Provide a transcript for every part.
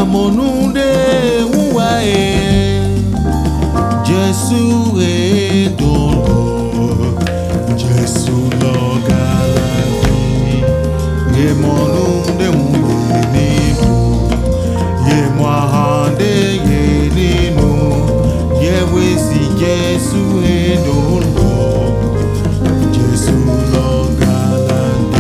Amonunde uwae Jesu edono Jesu logalani Ye monunde uwenibu Ye mwahande ye ninu Ye wesi Jesu edono Jesu logalani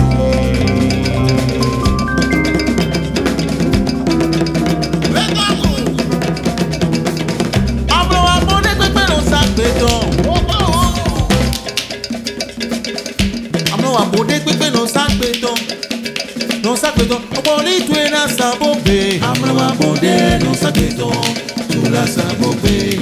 Amode pepe no sakpeton Opoli tue na sabobe Amro amode no sakpeton Tu la sabobe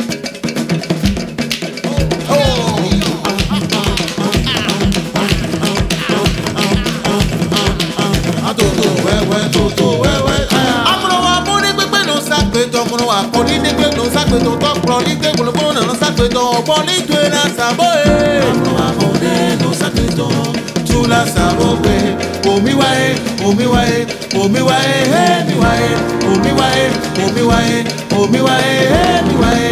Toto wewe Amro amode pepe no sakpeton Amro apoli pepe no sakpeton Tok proli te gulobolo no sakpeton Opoli tue na sabobe Amro amode no sakpeton La sabobe, omi wae, omi wae, omi wae, he mi wae, omi wae, omi wae, omi wae, he mi wae,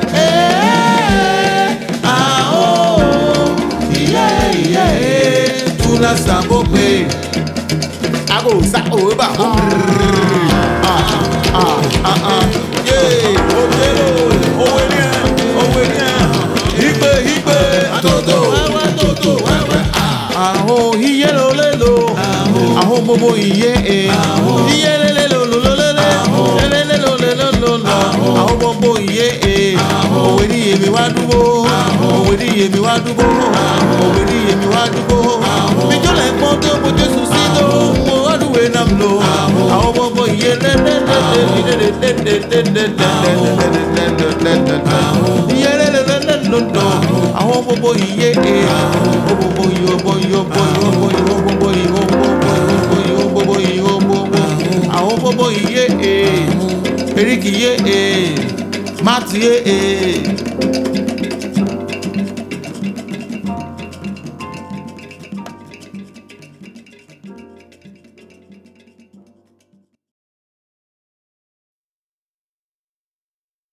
ah oh, yeah yeah, tu la sabobe, ago sa oba, yeah, hipe, toto. Aho hiye lo lelo, aho bobo hiye hiye lelo lo lele, lelo lelo, aho bobo hiye oweri yemi wadubo, oweri yemi wadubo, oweri yemi wadubo. Mijole moto mo Jesu sito, mo waduwe namlo, aho bobo hiye lele, aho bobo hiye Aho bobo iye Eriki ye Mati ye